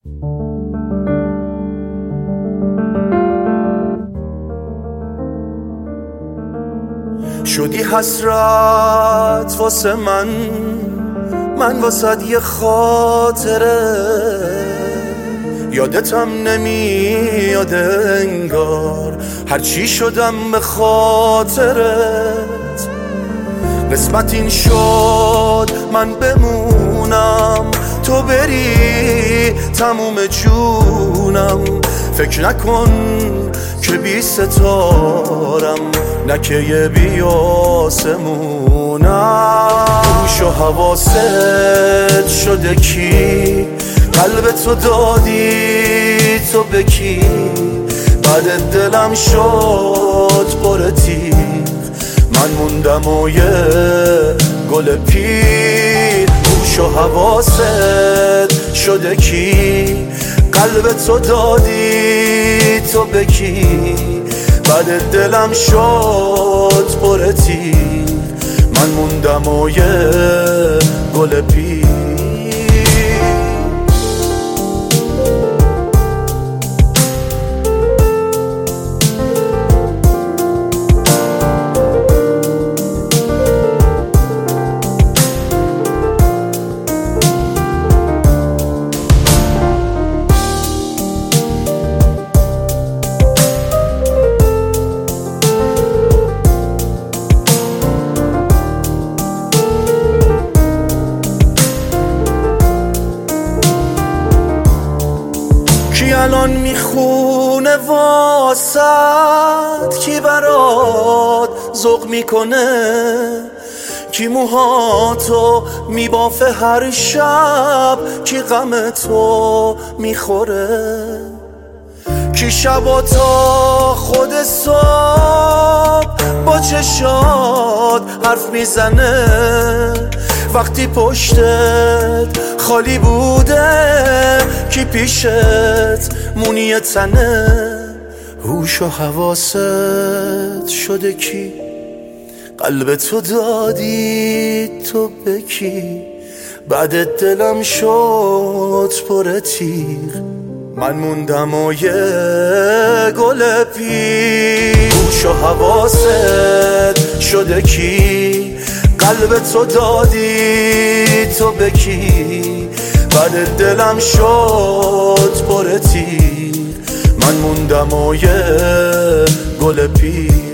شدی حسرت واسه من واسد یه خاطره، یادتم نمیاد انگار هرچی شدم به خاطرت. قسمت این شد من بمونم تو بری تموم جونم. فکر نکن که بی ستارم نه که یه بی آسمونم. هوش و حواست شده کی قلب تو دادی تو به کی؟ بعد دلم شد پر تیغ من موندم و یه گل پیر. هوش و حواست شده کی قلب تو دادی تو به کی؟ بعد دلم شد پر تیغ من موندم و یه گل پیر. کی الان میخونه واسد، کی برات ذوق میکنه، کی موهاتو میبافه هر شب، کی غم تو میخوره، کی شبا تا خود صبح با چشات حرف میزنه وقتی پشتت خالی بوده، کی پیشت مونی تنه. هوش و حواست شده کی قلب تو دادی تو به کی؟ بعد دلم شد پر تیغ من موندم و یه گل پیر. هوش و حواست شده کی قلب تو دادی تو به کی؟ بعد دلم شد پر تیغ من موندم و یه گل پیر.